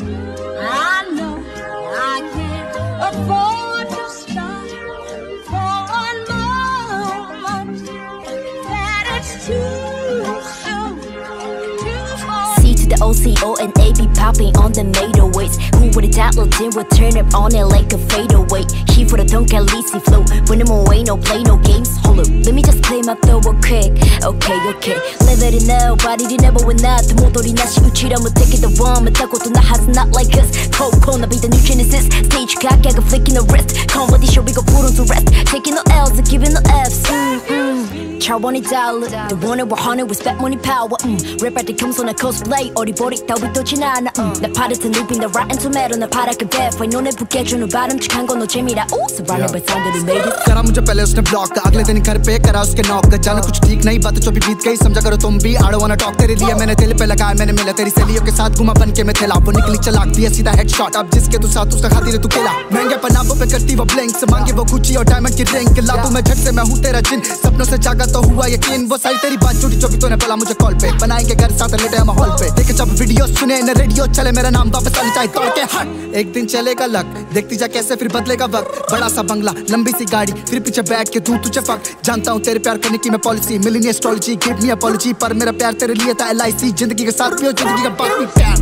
I know I can't afford to stop for one moment. That it's too soon to fall. C to the OCO and A be popping on the 808s. Who would've thought Lil Tim would turn up on it like a fadeaway? He for the don't get lazy flow. When I'm away, no play, no games. Hold up, let me just play my throw quick. Okay. Live it now, body did never win that. The 모돌이 나시 우치라면 take it the one. 맞다고도 나 has not like us. Coco, na be the new genesis. Stage cock, I got flicking the wrist. Competition, we go put on to rest. Taking no L's and giving no F's. 차원이 달라. The one that we're hunting with spent money power. Rap at the 금손의 cosplay. 어리버리 따위 떠진 않아. 나 파릇은 looping the rotten tomato. 나 파랗게 대파. 눈에 붓게 주는 바람직한 건 너 재미라. 오, surrounded by sound made it. करा मुझे पहले उसने block अगले दिन घर पे करा उसके नॉक जाना कुछ ठीक नहीं बात जो भी बीत गई समझा करो तुम भी I don't wanna talk तेरे लिए मैंने दिल पे लगाया मैंने मिला तेरी सहेलियों के साथ घुमा बन के मैं थेला वो निकली चलाक दिया सीधा हेडशॉट अब जिसके तू साथ उसका खातिर तू केला महंगे पनाबों पे करती वो ब्लिंक्स मांगे वो गुच्ची और डायमंड की रिंग ला तू मैं झट से मैं हूँ तेरा जिन सपनों से जागा तो हुआ यकीन वो सारी तेरी बात झूठी जो भी तूने बोला मुझे कॉल पे बनाएंगे घर साथ लेटे हम हॉल पे देखे जब वीडियो सुने न रेडियो चले मेरा नाम वापस आने चाहिए तोड़ के हट एक दिन चलेगा लक देखती जा कैसे फिर बदलेगा वक्त बड़ा सा बंगला लंबी सी गाड़ी फिर पीछे बैठ के तू तुझे फक जानता हूँ तेरे प्यार करने की मैं पॉलिसी मिलनी एस्ट्रोलॉजी गिव मी अपॉलॉजी पर मेरा प्यार तेरे लिए था LIC जिंदगी के साथ भी और जिंदगी का बाद भी प्यार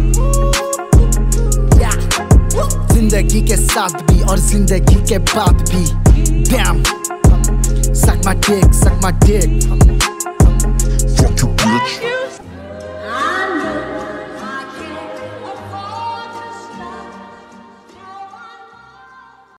जिंदगी के साथ भी और जिंदगी के बाद भी damn suck my dick fuck you bitch